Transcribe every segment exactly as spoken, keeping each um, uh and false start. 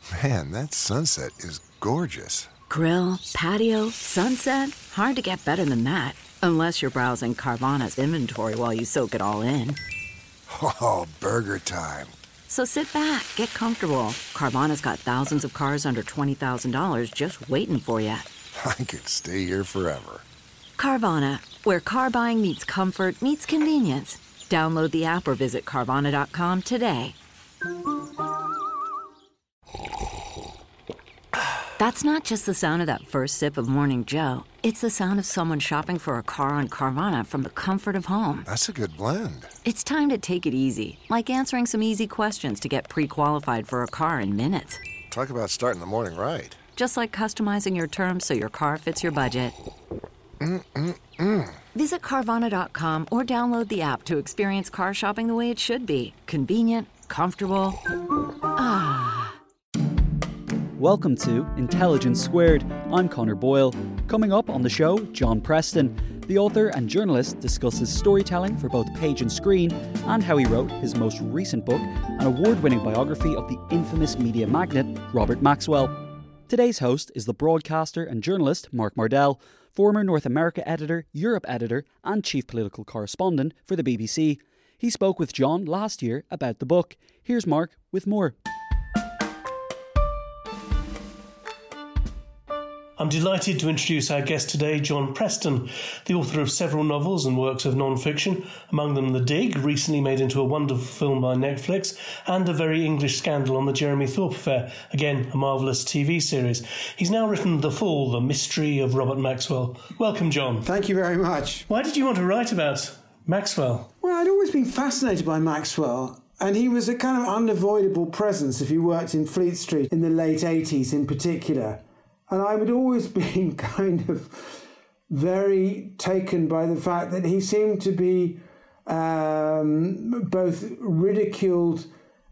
Man, that sunset is gorgeous. Grill, patio, sunset. Hard to get better than that. Unless you're browsing Carvana's inventory while you soak it all in. Oh, burger time. So sit back, get comfortable. Carvana's got thousands of cars under twenty thousand dollars just waiting for you. I could stay here forever. Carvana, where car buying meets comfort, meets convenience. Download the app or visit Carvana dot com today. That's not just the sound of that first sip of Morning Joe. It's the sound of someone shopping for a car on Carvana from the comfort of home. That's a good blend. It's time to take it easy, like answering some easy questions to get pre-qualified for a car in minutes. Talk about starting the morning right. Just like customizing your terms so your car fits your budget. Mm-mm-mm. Visit Carvana dot com or download the app to experience car shopping the way it should be. Convenient, comfortable. Ah. Welcome to Intelligence Squared. I'm Connor Boyle. Coming up on the show, John Preston. The author and journalist discusses storytelling for both page and screen and how he wrote his most recent book, an award-winning biography of the infamous media magnate Robert Maxwell. Today's host is the broadcaster and journalist Mark Mardell, former North America editor, Europe editor and chief political correspondent for the B B C. He spoke with John last year about the book. Here's Mark with more. I'm delighted to introduce our guest today, John Preston, the author of several novels and works of non-fiction, among them The Dig, recently made into a wonderful film by Netflix, and A Very English Scandal on the Jeremy Thorpe Affair, again a marvellous T V series. He's now written The Fall, The Mystery of Robert Maxwell. Welcome, John. Thank you very much. Why did you want to write about Maxwell? Well, I'd always been fascinated by Maxwell, and he was a kind of unavoidable presence if you worked in Fleet Street in the late eighties in particular. And I would always be kind of very taken by the fact that he seemed to be um, both ridiculed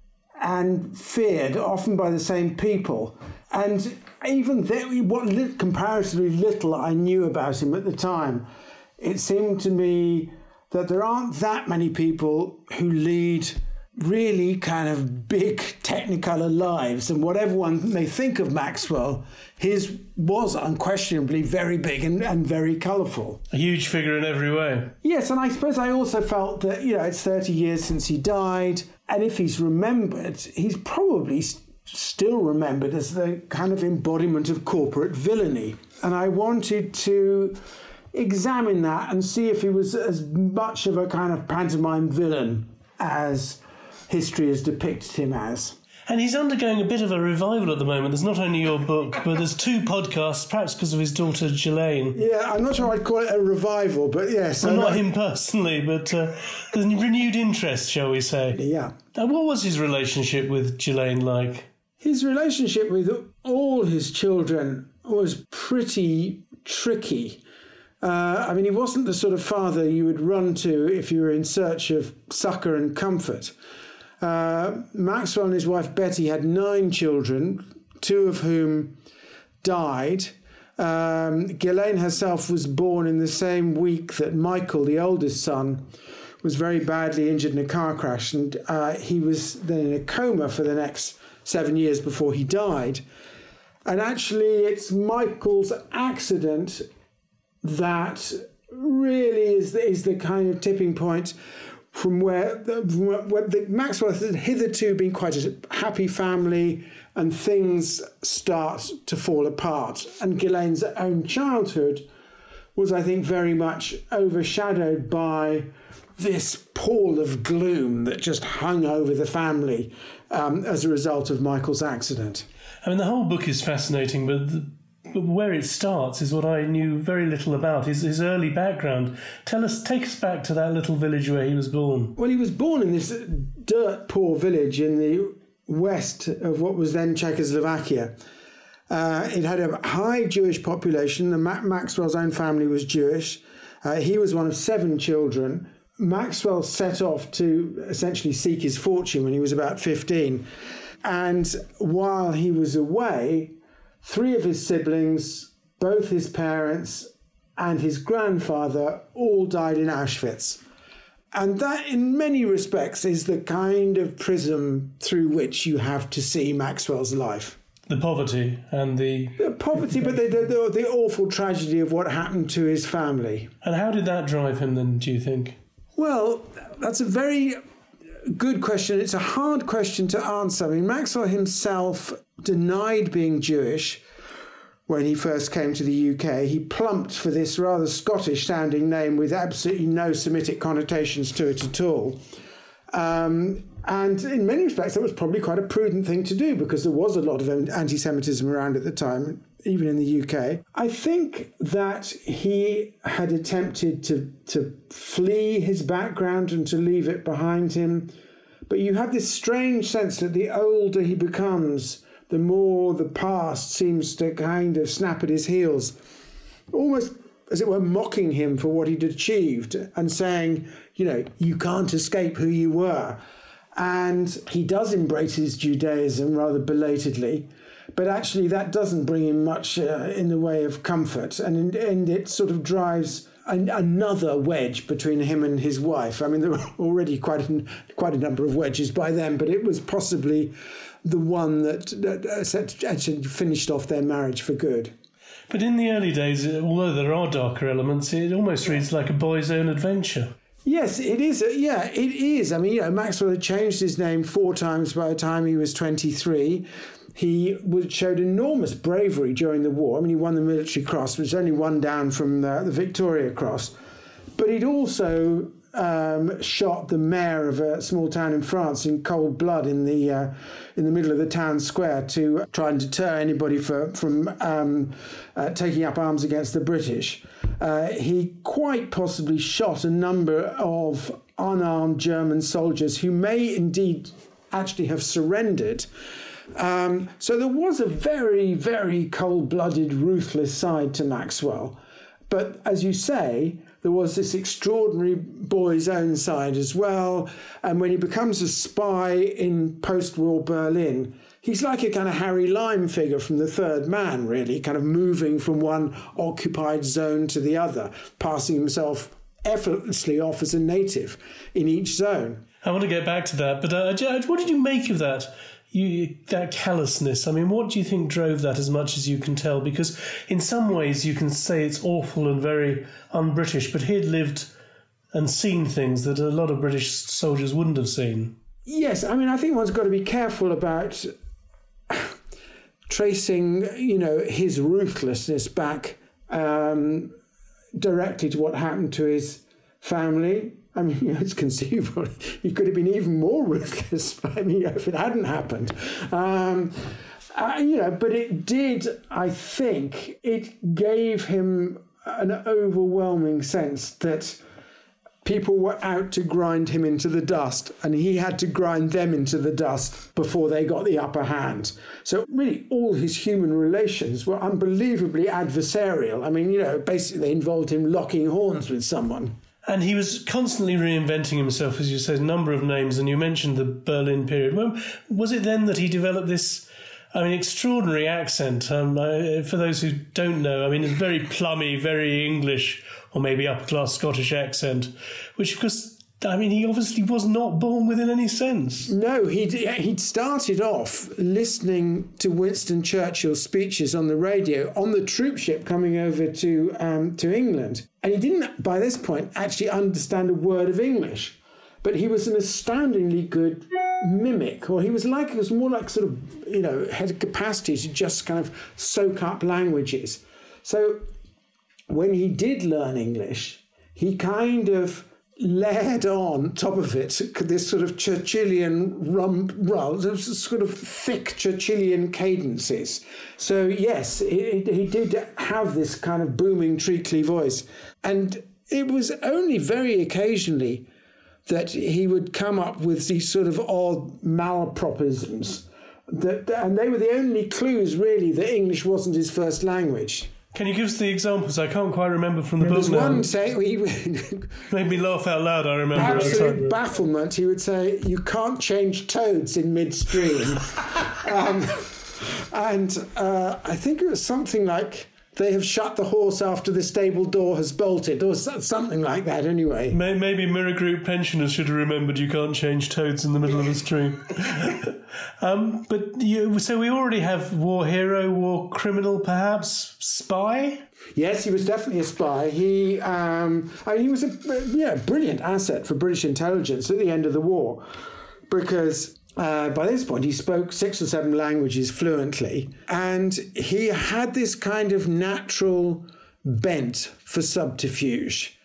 and feared, often by the same people. And even th- what li- comparatively little I knew about him at the time, it seemed to me that there aren't that many people who lead really kind of big technicolor lives, and whatever one may think of Maxwell, his was unquestionably very big and, and very colourful. A huge figure in every way. Yes, and I suppose I also felt that, you know, it's thirty years since he died, and if he's remembered, he's probably st- still remembered as the kind of embodiment of corporate villainy. And I wanted to examine that and see if he was as much of a kind of pantomime villain as history has depicted him as. And he's undergoing a bit of a revival at the moment. There's not only your book, but there's two podcasts, perhaps because of his daughter Ghislaine. Yeah, I'm not sure I'd call it a revival, but yes. Well, not him personally, but uh, there's renewed interest, shall we say. Yeah. Now, what was his relationship with Ghislaine like? His relationship with all his children was pretty tricky. Uh, I mean, he wasn't the sort of father you would run to if you were in search of succour and comfort. Uh, Maxwell and his wife Betty had nine children, two of whom died. Um, Ghislaine herself was born in the same week that Michael, the oldest son, was very badly injured in a car crash, and uh, he was then in a coma for the next seven years before he died. And actually, it's Michael's accident that really is the, is the kind of tipping point from where, the, where the Maxwell had hitherto been quite a happy family, and things start to fall apart. And Ghislaine's own childhood was, I think, very much overshadowed by this pall of gloom that just hung over the family um, as a result of Michael's accident. I mean, the whole book is fascinating, but the But where it starts is what I knew very little about, his, his early background. Tell us, take us back to that little village where he was born. Well, he was born in this dirt-poor village in the west of what was then Czechoslovakia. Uh, it had a high Jewish population. The Ma- Maxwell's own family was Jewish. Uh, he was one of seven children. Maxwell set off to essentially seek his fortune when he was about fifteen. And while he was away, three of his siblings, both his parents and his grandfather, all died in Auschwitz. And that, in many respects, is the kind of prism through which you have to see Maxwell's life. The poverty and the... The poverty, but the, the, the awful tragedy of what happened to his family. And how did that drive him then, do you think? Well, that's a very good question. It's a hard question to answer. I mean, Maxwell himself denied being Jewish when he first came to the U K. He plumped for this rather Scottish-sounding name with absolutely no Semitic connotations to it at all. Um, and in many respects, that was probably quite a prudent thing to do because there was a lot of anti-Semitism around at the time, even in the U K. I think that he had attempted to, to flee his background and to leave it behind him. But you have this strange sense that the older he becomes, the more the past seems to kind of snap at his heels, almost as it were mocking him for what he'd achieved and saying, you know, you can't escape who you were. And he does embrace his Judaism rather belatedly, but actually that doesn't bring him much uh, in the way of comfort. And, and it sort of drives an, another wedge between him and his wife. I mean, there were already quite a, quite a number of wedges by then, but it was possibly the one that, that actually finished off their marriage for good. But in the early days, although there are darker elements, it almost reads like a boy's own adventure. Yes, it is. Yeah, it is. I mean, you know, Maxwell had changed his name four times by the time he was twenty-three. He showed enormous bravery during the war. I mean, he won the Military Cross, which is only one down from the, the Victoria Cross. But he'd also um, shot the mayor of a small town in France in cold blood in the uh, in the middle of the town square to try and deter anybody for, from um, uh, taking up arms against the British. Uh, he quite possibly shot a number of unarmed German soldiers who may indeed actually have surrendered. Um, so there was a very, very cold-blooded, ruthless side to Maxwell. But as you say, there was this extraordinary boy's own side as well. And when he becomes a spy in post-war Berlin, he's like a kind of Harry Lime figure from The Third Man, really, kind of moving from one occupied zone to the other, passing himself effortlessly off as a native in each zone. I want to get back to that, but uh, what did you make of that? You, that callousness, I mean, what do you think drove that as much as you can tell? Because in some ways you can say it's awful and very un-British, but he'd lived and seen things that a lot of British soldiers wouldn't have seen. Yes, I mean, I think one's got to be careful about tracing, you know, his ruthlessness back um, directly to what happened to his family. I mean, you know, it's conceivable he could have been even more ruthless. I mean, if it hadn't happened, um, uh, you know. But it did. I think it gave him an overwhelming sense that people were out to grind him into the dust, and he had to grind them into the dust before they got the upper hand. So really, all his human relations were unbelievably adversarial. I mean, you know, basically they involved him locking horns with someone. And he was constantly reinventing himself, as you said, a number of names, and you mentioned the Berlin period. Well, was it then that he developed this, I mean, extraordinary accent? Um, uh, for those who don't know, I mean, it's very plummy, very English, or maybe upper-class Scottish accent, which, of course, I mean, he obviously was not born with in any sense. No, he'd, he'd started off listening to Winston Churchill's speeches on the radio on the troop ship coming over to um, to England. And he didn't, by this point, actually understand a word of English. But he was an astoundingly good mimic, or he was like, it was more like sort of, you know, had a capacity to just kind of soak up languages. So when he did learn English, he kind of layered on top of it this sort of Churchillian rum, rum sort of thick Churchillian cadences. So yes, it, it, he did have this kind of booming, treacly voice. And it was only very occasionally that he would come up with these sort of odd malapropisms. That, and they were the only clues, really, that English wasn't his first language. Can you give us the examples? I can't quite remember from the There book was now. one saying... He, made me laugh out loud, I remember. absolute bafflement. He would say, you can't change toads in midstream. um, and uh, I think it was something like, they have shut the horse after the stable door has bolted, or something like that anyway. Maybe Mirror Group pensioners should have remembered you can't change toads in the middle of a stream. um, but you, so we already have war hero, war criminal, perhaps, spy? Yes, he was definitely a spy. He, um, I mean, he was a yeah, brilliant asset for British intelligence at the end of the war, because uh, by this point he spoke six or seven languages fluently, and he had this kind of natural bent for subterfuge.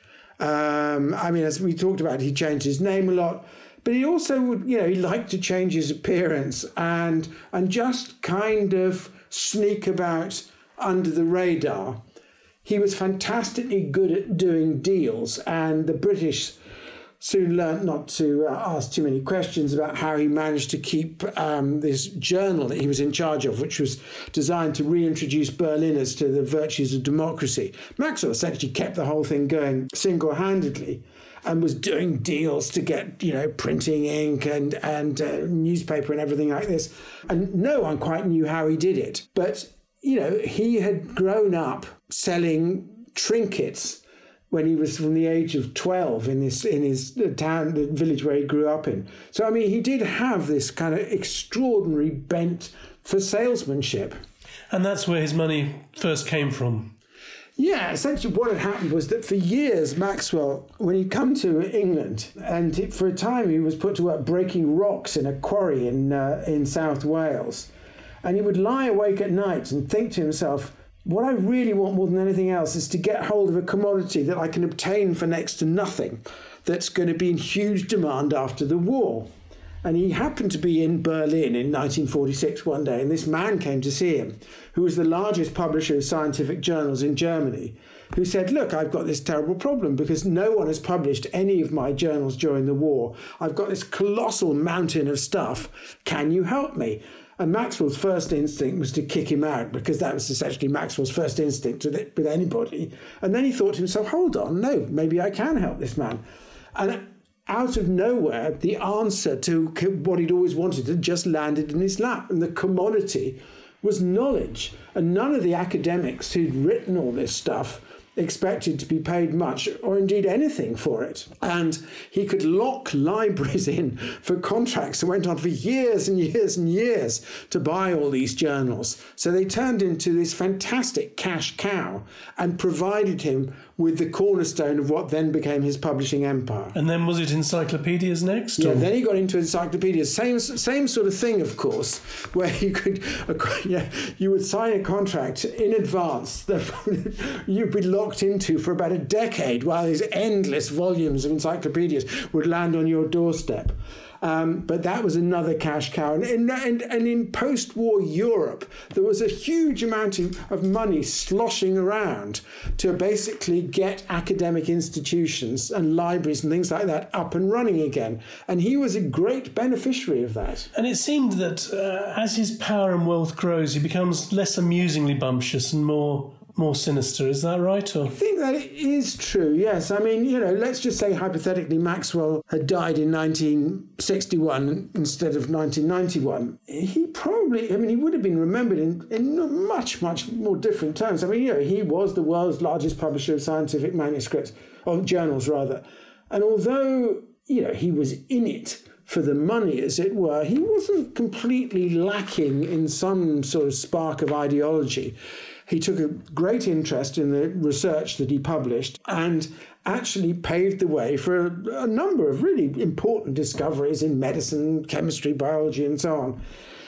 Um, I mean, as we talked about, he changed his name a lot, but he also would, you know, he liked to change his appearance and and just kind of sneak about under the radar. He was fantastically good at doing deals, and the British soon learnt not to uh, ask too many questions about how he managed to keep um, this journal that he was in charge of, which was designed to reintroduce Berliners to the virtues of democracy. Maxwell essentially kept the whole thing going single-handedly and was doing deals to get, you know, printing ink and, and uh, newspaper and everything like this. And no one quite knew how he did it. But you know, he had grown up selling trinkets when he was from the age of twelve in this in his town, the village where he grew up in. So, I mean, he did have this kind of extraordinary bent for salesmanship. And that's where his money first came from. Yeah, essentially what had happened was that for years, Maxwell, when he'd come to England, and for a time he was put to work breaking rocks in a quarry in uh, in South Wales, and he would lie awake at night and think to himself, what I really want more than anything else is to get hold of a commodity that I can obtain for next to nothing, that's going to be in huge demand after the war. And he happened to be in Berlin in nineteen forty-six one day, and this man came to see him, who was the largest publisher of scientific journals in Germany, who said, look, I've got this terrible problem because no one has published any of my journals during the war. I've got this colossal mountain of stuff. Can you help me? And Maxwell's first instinct was to kick him out, because that was essentially Maxwell's first instinct with, it, with anybody. And then he thought to himself, hold on, no, maybe I can help this man. And out of nowhere, the answer to what he'd always wanted had just landed in his lap. And the commodity was knowledge. And none of the academics who'd written all this stuff expected to be paid much or indeed anything for it. And he could lock libraries in for contracts that went on for years and years and years to buy all these journals. So they turned into this fantastic cash cow and provided him with the cornerstone of what then became his publishing empire. And then was it encyclopedias next? Yeah, or? then he got into encyclopedias. Same same sort of thing, of course, where you could, yeah, you would sign a contract in advance that you'd be locked into for about a decade while these endless volumes of encyclopedias would land on your doorstep. Um, but that was another cash cow. And, and, and, and in post-war Europe, there was a huge amount of, of money sloshing around to basically get academic institutions and libraries and things like that up and running again. And he was a great beneficiary of that. And it seemed that uh, as his power and wealth grows, he becomes less amusingly bumptious and more... more sinister, is that right? Or? I think that it is true, yes. I mean, you know, let's just say hypothetically Maxwell had died in nineteen sixty-one instead of nineteen ninety-one. He probably, I mean, he would have been remembered in, in much, much more different terms. I mean, you know, he was the world's largest publisher of scientific manuscripts, or journals rather. And although, you know, he was in it for the money, as it were, he wasn't completely lacking in some sort of spark of ideology. He took a great interest in the research that he published and actually paved the way for a, a number of really important discoveries in medicine, chemistry, biology, and so on.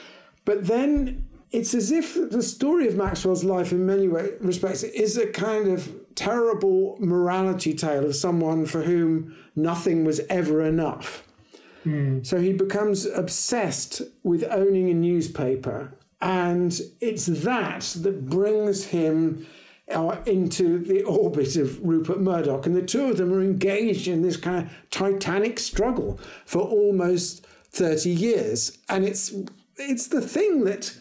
But then it's as if the story of Maxwell's life in many way, respects is a kind of terrible morality tale of someone for whom nothing was ever enough. Mm. So he becomes obsessed with owning a newspaper. And it's that that brings him uh, into the orbit of Rupert Murdoch. And the two of them are engaged in this kind of titanic struggle for almost thirty years. And it's it's the thing that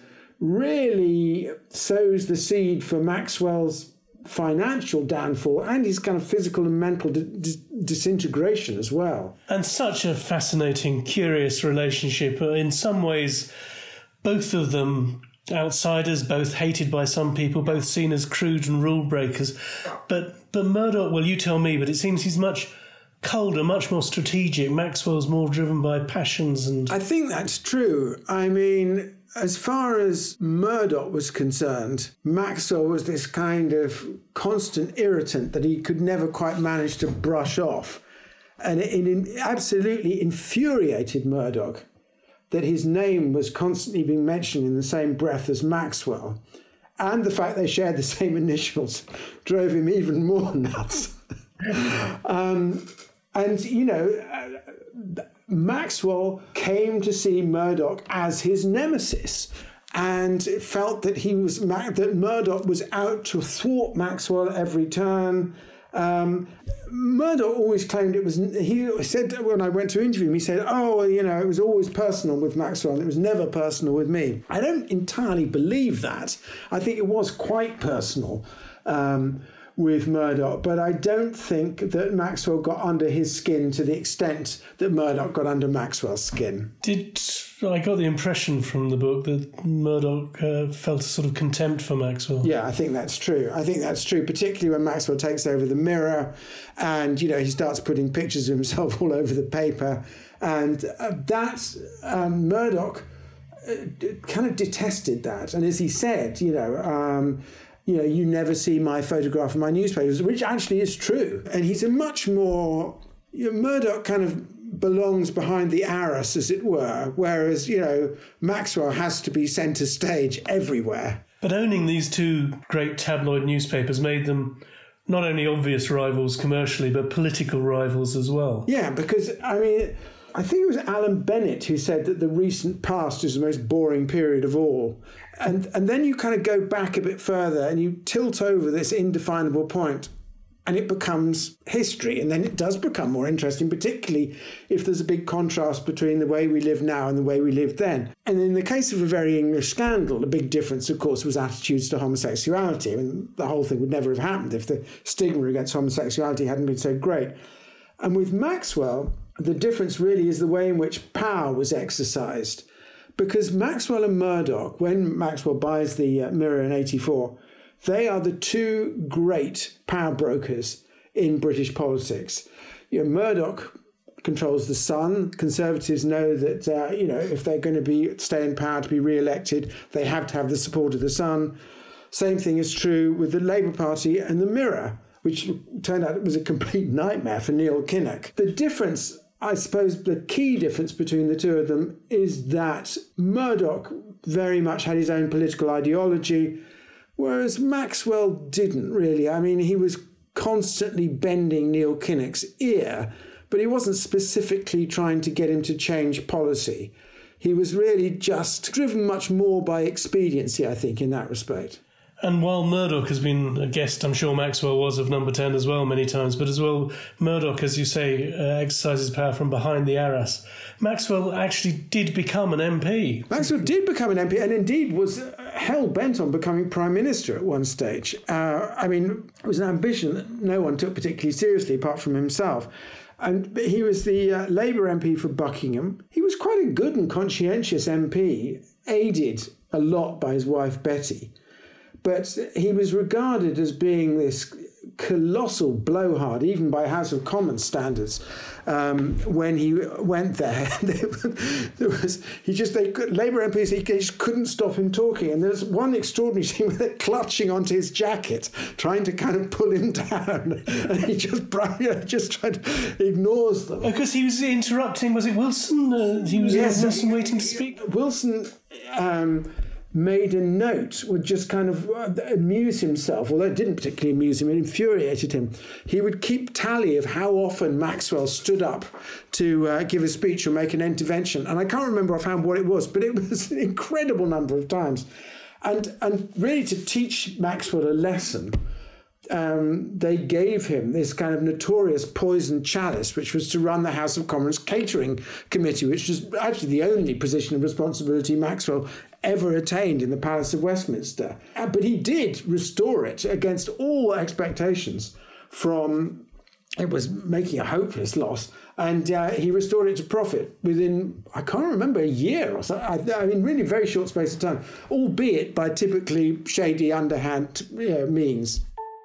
really sows the seed for Maxwell's financial downfall and his kind of physical and mental di- dis- disintegration as well. And such a fascinating, curious relationship. In some ways, both of them outsiders, both hated by some people, both seen as crude and rule breakers. But but Murdoch, well, you tell me, but it seems he's much colder, much more strategic. Maxwell's more driven by passions and... I think that's true. I mean, as far as Murdoch was concerned, Maxwell was this kind of constant irritant that he could never quite manage to brush off. And it, it absolutely infuriated Murdoch that his name was constantly being mentioned in the same breath as Maxwell. And the fact they shared the same initials drove him even more nuts. um, and, you know, uh, Maxwell came to see Murdoch as his nemesis and felt that he was that Murdoch was out to thwart Maxwell at every turn. Um, Murdoch always claimed it was, he said when I went to interview him, he said, oh, well, you know, it was always personal with Maxwell and it was never personal with me. I don't entirely believe that. I think it was quite personal um, with Murdoch, but I don't think that Maxwell got under his skin to the extent that Murdoch got under Maxwell's skin. Did I got the impression from the book that Murdoch uh, felt a sort of contempt for Maxwell? Yeah, I think that's true. I think that's true, particularly when Maxwell takes over the Mirror and, you know, he starts putting pictures of himself all over the paper. And uh, that's, um, Murdoch uh, kind of detested that. And as he said, you know, um, you know, you never see my photograph in my newspapers, which actually is true. And he's a much more, you know, Murdoch kind of belongs behind the arras, as it were, whereas, you know, Maxwell has to be centre stage everywhere. But owning these two great tabloid newspapers made them not only obvious rivals commercially, but political rivals as well. Yeah, because, I mean, I think it was Alan Bennett who said that the recent past is the most boring period of all. And and then you kind of go back a bit further and you tilt over this indefinable point and it becomes history. And then it does become more interesting, particularly if there's a big contrast between the way we live now and the way we lived then. And in the case of A Very English Scandal, the big difference, of course, was attitudes to homosexuality. I mean, the whole thing would never have happened if the stigma against homosexuality hadn't been so great. And with Maxwell, the difference really is the way in which power was exercised. Because Maxwell and Murdoch, when Maxwell buys the uh, Mirror in eighty-four, they are the two great power brokers in British politics. You know, Murdoch controls the Sun. Conservatives know that, uh, you know, if they're going to be stay in power to be re-elected, they have to have the support of the Sun. Same thing is true with the Labour Party and the Mirror, which turned out it was a complete nightmare for Neil Kinnock. The difference, I suppose the key difference between the two of them is that Murdoch very much had his own political ideology, whereas Maxwell didn't really. I mean, he was constantly bending Neil Kinnock's ear, but he wasn't specifically trying to get him to change policy. He was really just driven much more by expediency, I think, in that respect. And while Murdoch has been a guest, I'm sure Maxwell was, of Number ten as well many times, but as well, Murdoch, as you say, uh, exercises power from behind the arras. Maxwell actually did become an M P. Maxwell did become an M P and indeed was hell-bent on becoming Prime Minister at one stage. Uh, I mean, it was an ambition that no one took particularly seriously apart from himself. And he was the uh, Labour M P for Buckingham. He was quite a good and conscientious M P, aided a lot by his wife Betty. But he was regarded as being this colossal blowhard, even by House of Commons standards, um, when he went there. there was he just they could, Labour M Ps, he just couldn't stop him talking. And there's one extraordinary scene where they're clutching onto his jacket, trying to kind of pull him down, and he just you know, just tried to ignores them. Because he was interrupting. Was it Wilson? Uh, he was yes, uh, Wilson waiting to speak. Wilson. Um, made a note, would just kind of amuse himself, although it didn't particularly amuse him, it infuriated him. He would keep tally of how often Maxwell stood up to uh, give a speech or make an intervention. And I can't remember offhand what it was, but it was an incredible number of times. And, and really to teach Maxwell a lesson, Um, they gave him this kind of notorious poison chalice, which was to run the House of Commons Catering Committee, which was actually the only position of responsibility Maxwell ever attained in the Palace of Westminster. Uh, but he did restore it against all expectations from it was making a hopeless loss. And uh, he restored it to profit within, I can't remember, a year or so. I, I mean, really very short space of time, albeit by typically shady, underhand you know, means.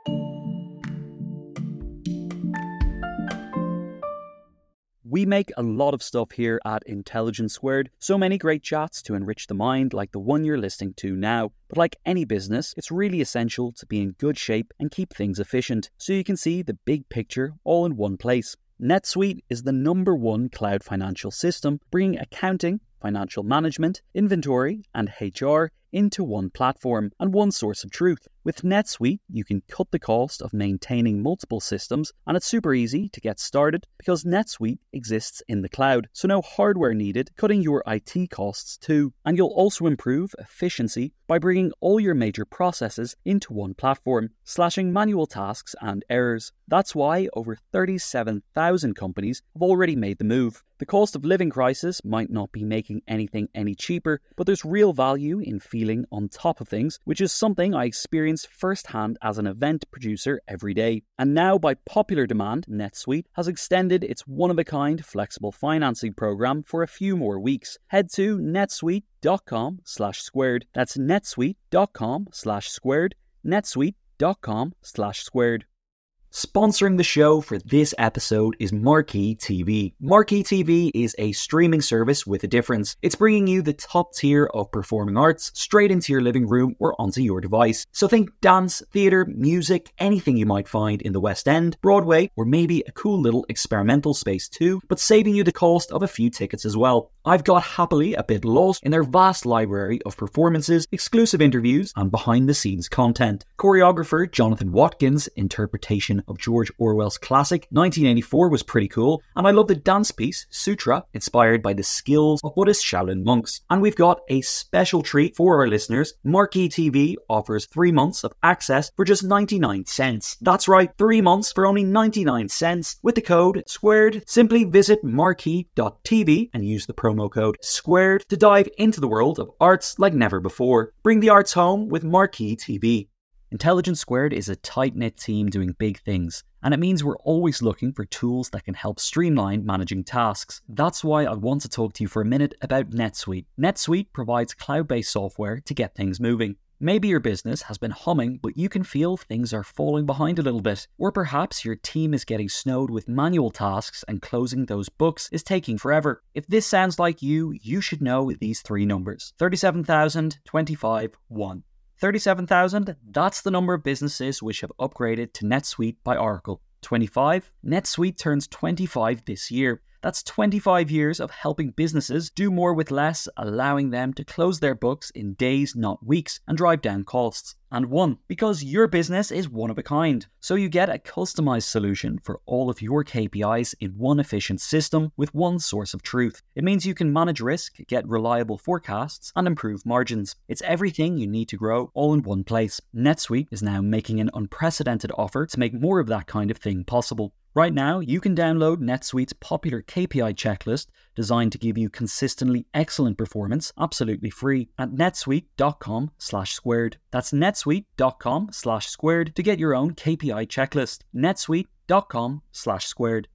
We make a lot of stuff here at Intelligence Squared, so many great chats to enrich the mind like the one you're listening to now. But like any business, it's really essential to be in good shape and keep things efficient, so you can see the big picture all in one place. NetSuite is the number one cloud financial system, bringing accounting, financial management, inventory, and H R into one platform and one source of truth. With NetSuite, you can cut the cost of maintaining multiple systems, and it's super easy to get started because NetSuite exists in the cloud, so no hardware needed, cutting your I T costs too. And you'll also improve efficiency by bringing all your major processes into one platform, slashing manual tasks and errors. That's why over thirty-seven thousand companies have already made the move. The cost of living crisis might not be making anything any cheaper, but there's real value in feeling on top of things, which is something I experience firsthand as an event producer every day. And now, by popular demand, NetSuite has extended its one-of-a-kind flexible financing program for a few more weeks. Head to netsuite.com slash squared. That's netsuite.com slash squared. netsuite.com slash squared. Sponsoring the show for this episode is Marquee T V. Marquee T V is a streaming service with a difference. It's bringing you the top tier of performing arts straight into your living room or onto your device. So think dance, theatre, music, anything you might find in the West End, Broadway, or maybe a cool little experimental space too, but saving you the cost of a few tickets as well. I've got happily a bit lost in their vast library of performances, exclusive interviews, and behind-the-scenes content. Choreographer Jonathan Watkins' interpretation of George Orwell's classic nineteen eighty-four was pretty cool, and I love the dance piece Sutra, inspired by the skills of Buddhist Shaolin monks. And we've got a special treat for our listeners. Marquee T V offers three months of access for just ninety-nine cents. That's right, three months for only ninety-nine cents with the code SQUARED. Simply visit marquee dot t v and use the promo code SQUARED to dive into the world of arts like never before. Bring the arts home with Marquee T V. Intelligence Squared is a tight-knit team doing big things, and it means we're always looking for tools that can help streamline managing tasks. That's why I want to talk to you for a minute about NetSuite. NetSuite provides cloud-based software to get things moving. Maybe your business has been humming, but you can feel things are falling behind a little bit. Or perhaps your team is getting snowed with manual tasks and closing those books is taking forever. If this sounds like you, you should know these three numbers. thirty-seven thousand, twenty-five, one. thirty-seven thousand, that's the number of businesses which have upgraded to NetSuite by Oracle. twenty-five, NetSuite turns twenty-five this year. That's twenty-five years of helping businesses do more with less, allowing them to close their books in days, not weeks, and drive down costs. And one, because your business is one of a kind. So you get a customized solution for all of your K P Is in one efficient system with one source of truth. It means you can manage risk, get reliable forecasts, and improve margins. It's everything you need to grow all in one place. NetSuite is now making an unprecedented offer to make more of that kind of thing possible. Right now, you can download NetSuite's popular K P I checklist designed to give you consistently excellent performance absolutely free at netsuite.com slash squared. That's netsuite.com slash squared to get your own K P I checklist. netsuite.com slash squared.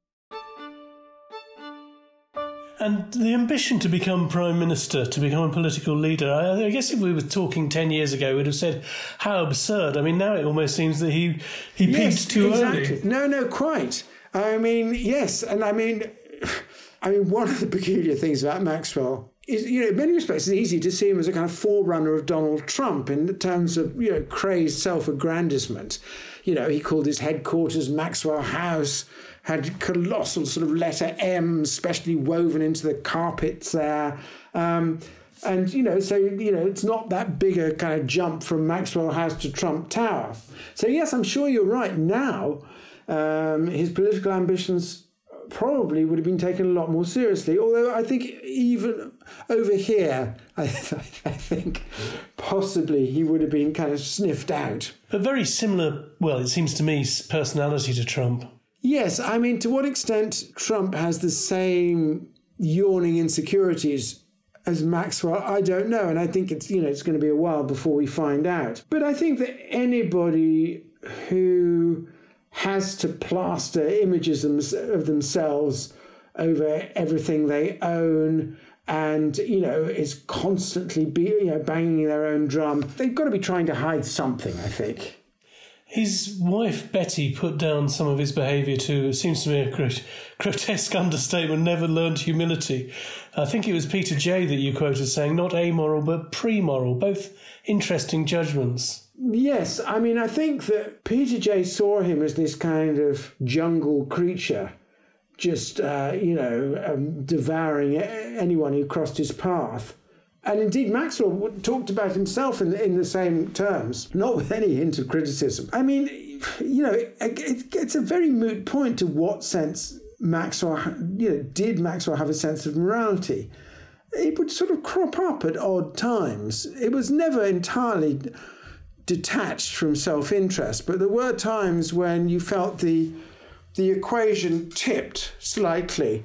And the ambition to become Prime Minister, to become a political leader, I, I guess if we were talking ten years ago, we'd have said, how absurd. I mean, now it almost seems that he, he yes, peaked too exactly. early. No, no, quite. I mean, yes. And I mean, I mean, one of the peculiar things about Maxwell is, you know, in many respects, it's easy to see him as a kind of forerunner of Donald Trump in terms of, you know, crazed self-aggrandizement. You know, he called his headquarters Maxwell House, had colossal sort of letter M specially woven into the carpets there. Um, and, you know, so, you know, it's not that big a kind of jump from Maxwell House to Trump Tower. So, yes, I'm sure you're right. Now, um, his political ambitions probably would have been taken a lot more seriously. Although I think even over here, I, I think possibly he would have been kind of sniffed out. A very similar, well, it seems to me, personality to Trump. Yes, I mean, to what extent Trump has the same yawning insecurities as Maxwell, I don't know. And I think it's, you know, it's going to be a while before we find out. But I think that anybody who has to plaster images of themselves over everything they own, and, you know, is constantly be, you know, banging their own drum. They've got to be trying to hide something, I think. His wife, Betty, put down some of his behaviour to, it seems to me, a grot- grotesque understatement, never learned humility. I think it was Peter Jay that you quoted saying, not amoral, but pre-moral, both interesting judgments. Yes, I mean, I think that Peter Jay saw him as this kind of jungle creature, just, uh, you know, um, devouring anyone who crossed his path. And indeed, Maxwell talked about himself in the, in the same terms, not with any hint of criticism. I mean, you know, it, it's a very moot point to what sense Maxwell, you know, did Maxwell have a sense of morality? It would sort of crop up at odd times. It was never entirely detached from self-interest, but there were times when you felt the the equation tipped slightly.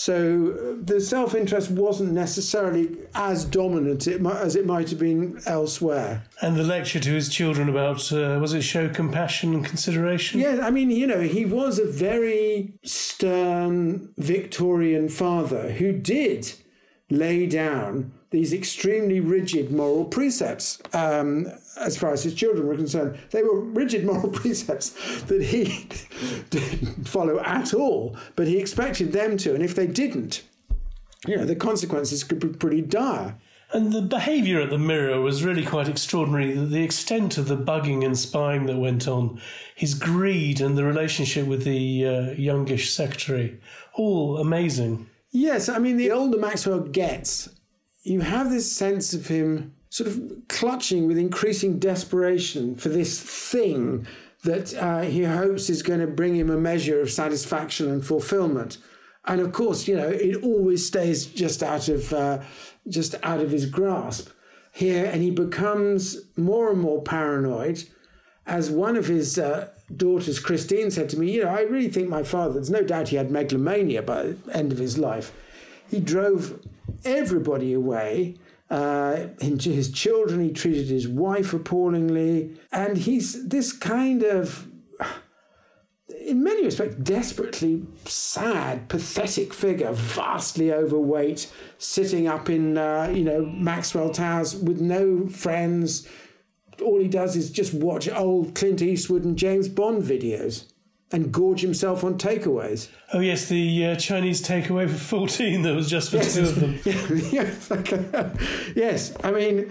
So the self-interest wasn't necessarily as dominant as it might have been elsewhere. And the lecture to his children about, uh, was it show compassion and consideration? Yeah, I mean, you know, he was a very stern Victorian father who did lay down these extremely rigid moral precepts um, as far as his children were concerned. They were rigid moral precepts that he didn't follow at all, but he expected them to. And if they didn't, you know, the consequences could be pretty dire. And the behaviour at the Mirror was really quite extraordinary. The extent of the bugging and spying that went on, his greed and the relationship with the uh, youngish secretary, all amazing. Yes, I mean, the older Maxwell gets, you have this sense of him sort of clutching with increasing desperation for this thing that uh, he hopes is going to bring him a measure of satisfaction and fulfillment. And of course, you know, it always stays just out of uh, just out of his grasp here, and he becomes more and more paranoid. As one of his uh, daughters, Christine, said to me, you know, I really think my father, there's no doubt he had megalomania by the end of his life. He drove everybody away, uh, his children, he treated his wife appallingly. And he's this kind of, in many respects, desperately sad, pathetic figure, vastly overweight, sitting up in, uh, you know, Maxwell Towers with no friends. All he does is just watch old Clint Eastwood and James Bond videos and gorge himself on takeaways. Oh, yes, the uh, Chinese takeaway for fourteen that was just for yes, two of them. yes, yes, I mean,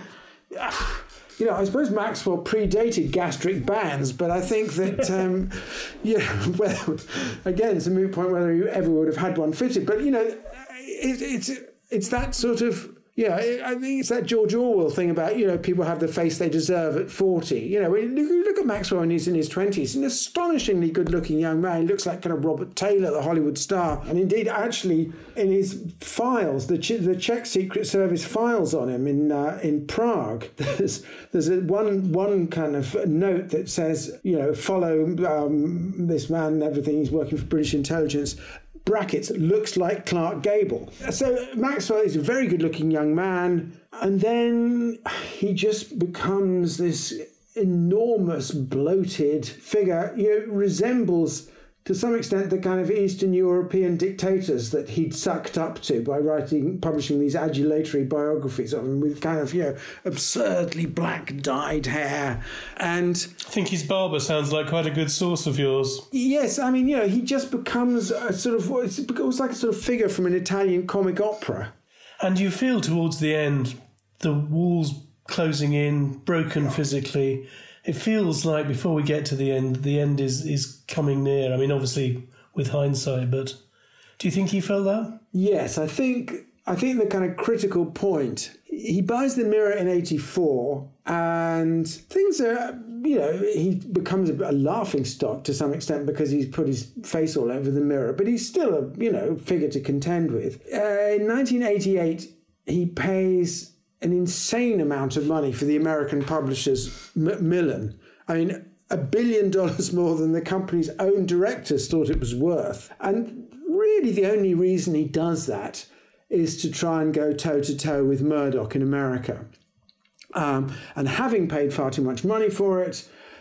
you know, I suppose Maxwell predated gastric bands, but I think that, um, you know, well, again, it's a moot point whether he ever would have had one fitted. But, you know, it, it's it's that sort of... Yeah, I think it's that George Orwell thing about, you know, people have the face they deserve at forty. You know, when you look at Maxwell when he's in his twenties, an astonishingly good-looking young man. He looks like kind of Robert Taylor, the Hollywood star. And indeed, actually, in his files, the the Czech Secret Service files on him in uh, in Prague, there's there's a one one kind of note that says, you know, follow um, this man and everything. He's working for British intelligence. Brackets, looks like Clark Gable. So Maxwell is a very good-looking young man, and then he just becomes this enormous, bloated figure. You know, resembles, to some extent, the kind of Eastern European dictators that he'd sucked up to by writing, publishing these adulatory biographies of him with kind of, you know, absurdly black dyed hair. And I think his barber sounds like quite a good source of yours. Yes, I mean, you know, he just becomes a sort of, it was like a sort of figure from an Italian comic opera. And you feel towards the end, the walls closing in, broken physically. It feels like before we get to the end, the end is, is coming near. I mean, obviously with hindsight, but do you think he felt that? Yes, I think I think the kind of critical point, he buys the Mirror in eighty-four and things are, you know, he becomes a, a laughing stock to some extent because he's put his face all over the Mirror, but he's still a, you know, figure to contend with. Uh, in nineteen eighty-eight, he pays an insane amount of money for the American publishers Macmillan. I mean, a billion dollars more than the company's own directors thought it was worth. And really the only reason he does that is to try and go toe-to-toe with Murdoch in America. Um, and having paid far too much money for it,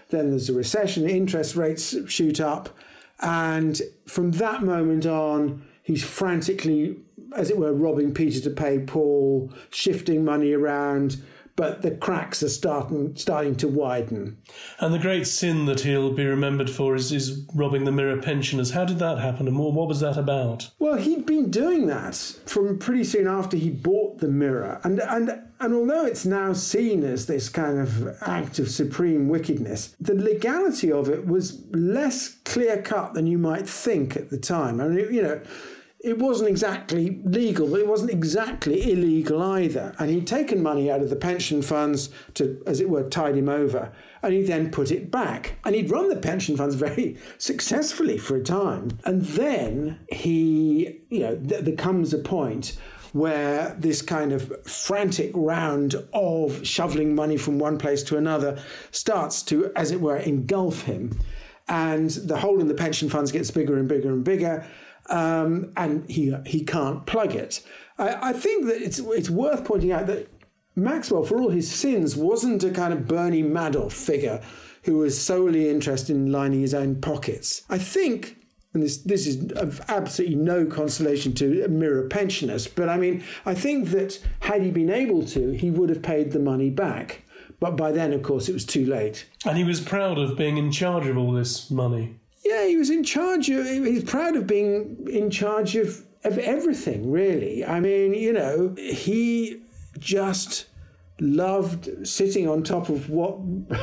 Then there's a recession, interest rates shoot up. And from that moment on, he's frantically, as it were, robbing Peter to pay Paul, shifting money around. But the cracks are starting starting to widen. And the great sin that he'll be remembered for is, is robbing the Mirror pensioners. How did that happen, and what was that about? Well, he'd been doing that from pretty soon after he bought the Mirror. And, and, and although it's now seen as this kind of act of supreme wickedness, the legality of it was less clear-cut than you might think at the time. I mean, you know, it wasn't exactly legal, but it wasn't exactly illegal either. And he'd taken money out of the pension funds to, as it were, tide him over. And he then put it back. And he'd run the pension funds very successfully for a time. And then he, you know, th- there comes a point where this kind of frantic round of shoveling money from one place to another starts to, as it were, engulf him. And the hole in the pension funds gets bigger and bigger and bigger. Um, and he he can't plug it. I, I think that it's it's worth pointing out that Maxwell, for all his sins, wasn't a kind of Bernie Madoff figure who was solely interested in lining his own pockets. I think, and this this is of absolutely no consolation to Mirror pensioners, but I mean, I think that had he been able to, he would have paid the money back. But by then, of course, it was too late. And he was proud of being in charge of all this money. Yeah, he was in charge of, he was proud of being in charge of, of everything, really. I mean, you know, he just loved sitting on top of what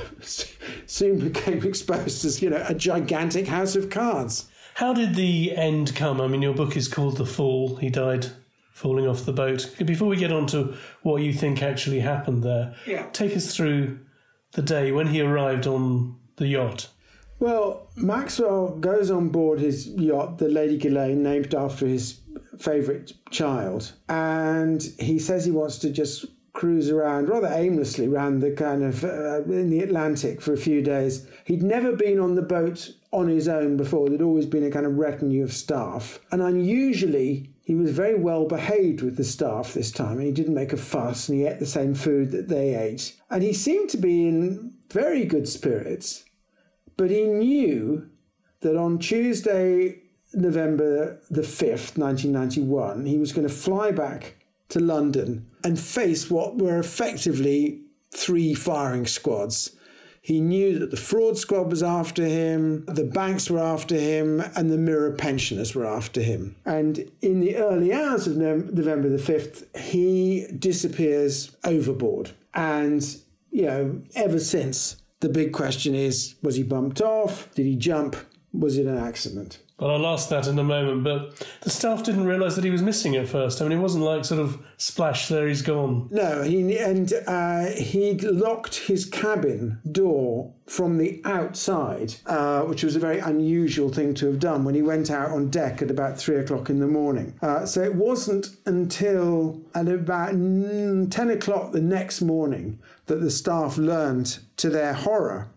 soon became exposed as, you know, a gigantic house of cards. How did the end come? I mean, your book is called The Fall. He died falling off the boat. Before we get on to what you think actually happened there, yeah. Take us through the day when he arrived on the yacht. Well, Maxwell goes on board his yacht, the Lady Ghislaine, named after his favourite child, and he says he wants to just cruise around rather aimlessly around the kind of uh, in the Atlantic for a few days. He'd never been on the boat on his own before. There'd always been a kind of retinue of staff, and unusually he was very well behaved with the staff this time, and he didn't make a fuss, and he ate the same food that they ate, and he seemed to be in very good spirits. But he knew that on Tuesday, November the fifth, nineteen ninety-one, he was going to fly back to London and face what were effectively three firing squads. He knew that the fraud squad was after him, the banks were after him, and the Mirror pensioners were after him. And in the early hours of November the fifth, he disappears overboard. And, you know, ever since, the big question is, was he bumped off? Did he jump? Was it an accident? Well, I'll ask that in a moment, but the staff didn't realise that he was missing at first. I mean, it wasn't like sort of, splash, there he's gone. No, he and uh, he'd locked his cabin door from the outside, uh, which was a very unusual thing to have done when he went out on deck at about three o'clock in the morning. Uh, so it wasn't until at about ten o'clock the next morning that the staff learned, to their horror,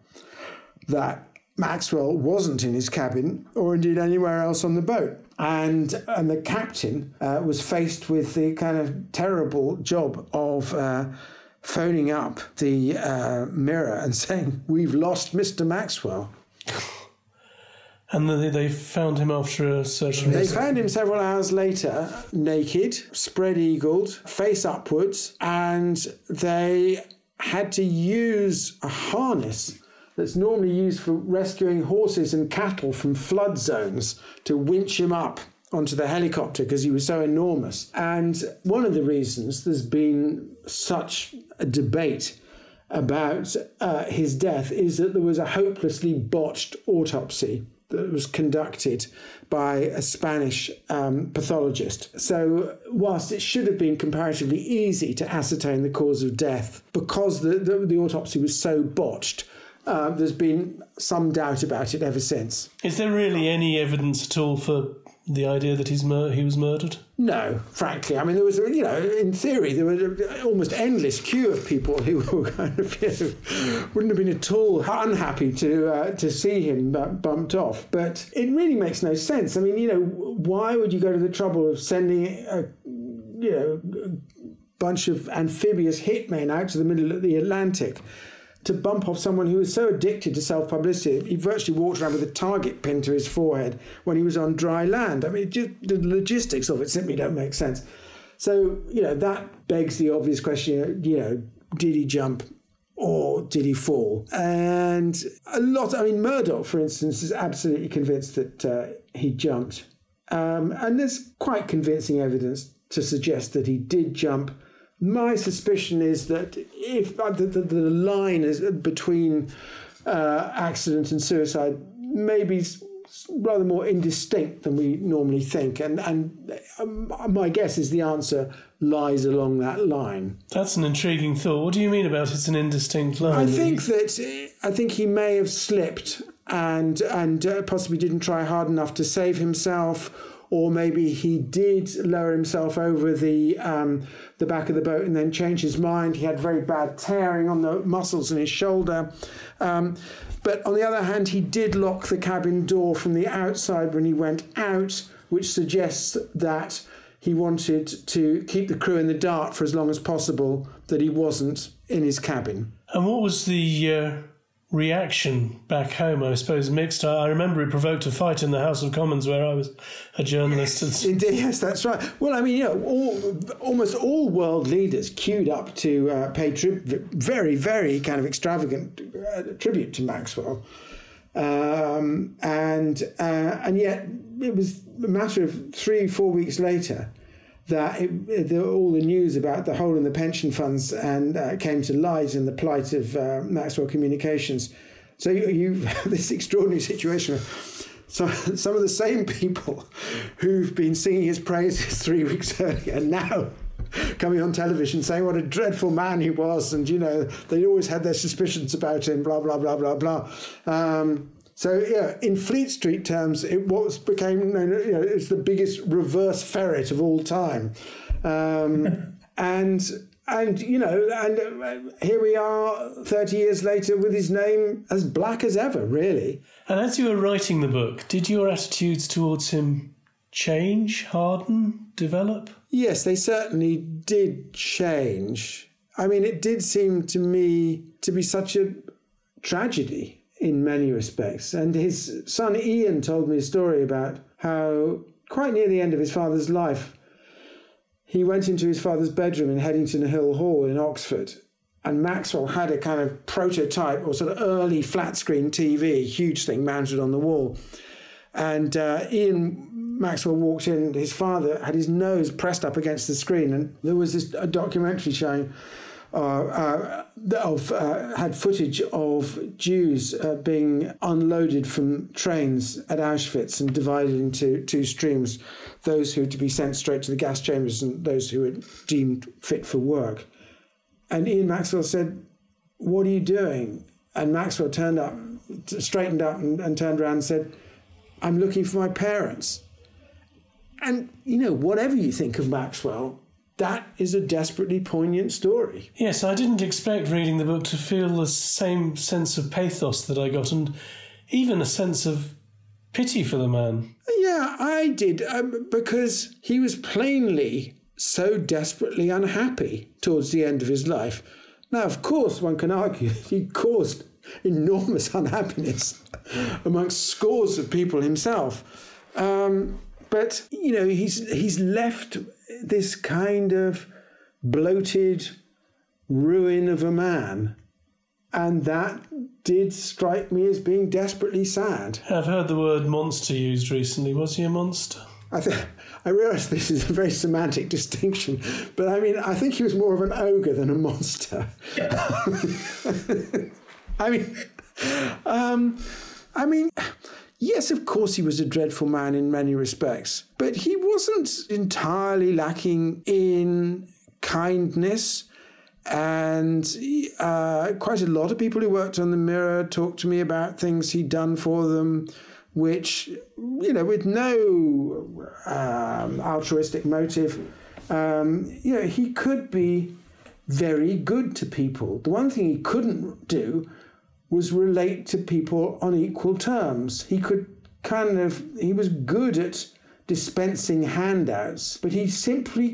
that Maxwell wasn't in his cabin or indeed anywhere else on the boat. And and the captain uh, was faced with the kind of terrible job of uh, phoning up the uh, Mirror and saying, "We've lost Mister Maxwell." And they, they found him after a search and They rescue. found him several hours later, naked, spread-eagled, face upwards, and they had to use a harness that's normally used for rescuing horses and cattle from flood zones to winch him up onto the helicopter because he was so enormous. And one of the reasons there's been such a debate about uh, his death is that there was a hopelessly botched autopsy that was conducted by a Spanish um, pathologist. So whilst it should have been comparatively easy to ascertain the cause of death, because the, the, the autopsy was so botched, Uh, there's been some doubt about it ever since. Is there really any evidence at all for the idea that he's mur- he was murdered? No, frankly. I mean, there was, you know, in theory, there was an almost endless queue of people who were kind of, you know, wouldn't have been at all unhappy to uh, to see him bumped off. But it really makes no sense. I mean, you know, why would you go to the trouble of sending a, you know, a bunch of amphibious hitmen out to the middle of the Atlantic to bump off someone who was so addicted to self-publicity, he virtually walked around with a target pinned to his forehead when he was on dry land. I mean, just, the logistics of it simply don't make sense. So, you know, that begs the obvious question, you know, did he jump or did he fall? And a lot, I mean, Murdoch, for instance, is absolutely convinced that uh, he jumped. Um, and there's quite convincing evidence to suggest that he did jump. My suspicion is that if uh, the, the, the line is between uh, accident and suicide maybe rather more indistinct than we normally think. And, and um, my guess is the answer lies along that line. That's an intriguing thought. What do you mean about it's an indistinct line? I think that I think he may have slipped and and uh, possibly didn't try hard enough to save himself, or maybe he did lower himself over the um, the back of the boat and then change his mind. He had very bad tearing on the muscles in his shoulder. Um, but on the other hand, he did lock the cabin door from the outside when he went out, which suggests that he wanted to keep the crew in the dark for as long as possible, that he wasn't in his cabin. And what was the uh, reaction back home? I suppose mixed. I remember it provoked a fight in the House of Commons where I was a journalist. Yes, indeed, yes, that's right. Well, I mean, you know, all, almost all world leaders queued up to uh, pay tri- very, very kind of extravagant uh, tribute to Maxwell. Um, and uh, and yet it was a matter of three, four weeks later that it, it, the, all the news about the hole in the pension funds and uh, came to light and the plight of uh, Maxwell Communications. So you, you've this extraordinary situation where so, some of the same people who've been singing his praises three weeks earlier now coming on television saying what a dreadful man he was, and, you know, they always had their suspicions about him, blah, blah, blah, blah, blah. Um, so, yeah, in Fleet Street terms, it was became, you know, it's the biggest reverse ferret of all time. Um, and, and, you know, and uh, here we are thirty years later with his name as black as ever, really. And as you were writing the book, did your attitudes towards him change, harden, develop? Yes, they certainly did change. I mean, it did seem to me to be such a tragedy in many respects. And his son Ian told me a story about how quite near the end of his father's life, he went into his father's bedroom in Headington Hill Hall in Oxford, and Maxwell had a kind of prototype or sort of early flat screen T V, huge thing mounted on the wall. And uh, Ian Maxwell walked in, his father had his nose pressed up against the screen, and there was this a documentary showing uh, uh, of uh, had footage of Jews uh, being unloaded from trains at Auschwitz and divided into two streams, those who were to be sent straight to the gas chambers and those who were deemed fit for work. And Ian Maxwell said, "What are you doing?" And Maxwell turned up, straightened up and, and turned around and said, "I'm looking for my parents." And, you know, whatever you think of Maxwell, that is a desperately poignant story. Yes, I didn't expect reading the book to feel the same sense of pathos that I got, and even a sense of pity for the man. Yeah, I did, um, because he was plainly so desperately unhappy towards the end of his life. Now, of course, one can argue that he caused enormous unhappiness amongst scores of people himself. Um, but, you know, he's he's left this kind of bloated ruin of a man. And that did strike me as being desperately sad. I've heard the word monster used recently. Was he a monster? I think I realise this is a very semantic distinction, but I mean, I think he was more of an ogre than a monster. I mean, um, I mean, yes, of course he was a dreadful man in many respects, but he wasn't entirely lacking in kindness. And uh, quite a lot of people who worked on the Mirror talked to me about things he'd done for them, which, you know, with no um, altruistic motive, um, you know, he could be very good to people. The one thing he couldn't do was relate to people on equal terms. He could kind of, he was good at dispensing handouts, but he simply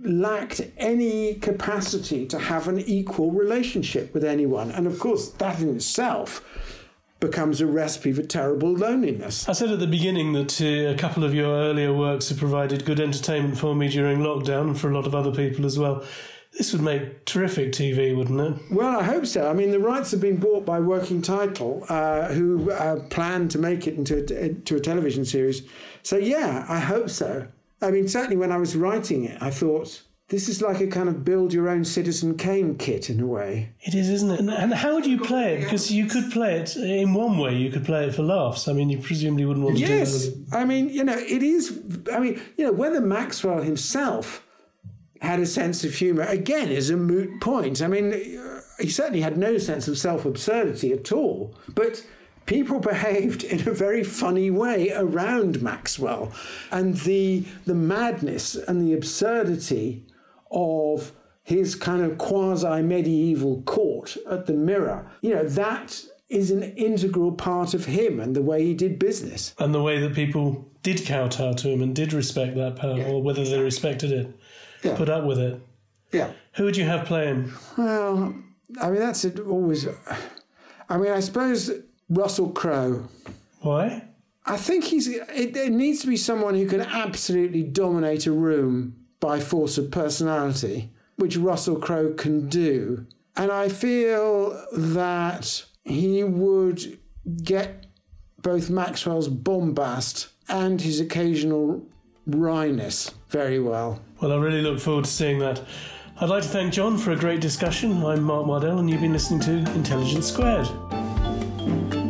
lacked any capacity to have an equal relationship with anyone. And of course, that in itself becomes a recipe for terrible loneliness. I said at the beginning that uh, a couple of your earlier works have provided good entertainment for me during lockdown and for a lot of other people as well. This would make terrific T V, wouldn't it? Well, I hope so. I mean, the rights have been bought by Working Title, uh, who uh, plan to make it into a, into a television series. So, yeah, I hope so. I mean, certainly when I was writing it, I thought, this is like a kind of build-your-own Citizen Kane kit in a way. It is, isn't it? And, and how would you play it? Because you could play it in one way. You could play it for laughs. I mean, you presumably wouldn't want to yes. do that. Yes. I mean, you know, it is... I mean, you know, whether Maxwell himself had a sense of humour, again, is a moot point. I mean, he certainly had no sense of self-absurdity at all. But people behaved in a very funny way around Maxwell. And the the madness and the absurdity of his kind of quasi-medieval court at the Mirror, you know, that is an integral part of him and the way he did business. And the way that people did kowtow to him and did respect that power, yeah, or whether they respected it, yeah, put up with it. Yeah. Who would you have play him? Well, I mean, that's always... I mean, I suppose Russell Crowe. Why? I think he's... It, it needs to be someone who can absolutely dominate a room by force of personality, which Russell Crowe can do. And I feel that he would get both Maxwell's bombast and his occasional wryness very well. Well, I really look forward to seeing that. I'd like to thank John for a great discussion. I'm Mark Waddell, and you've been listening to Intelligence Squared.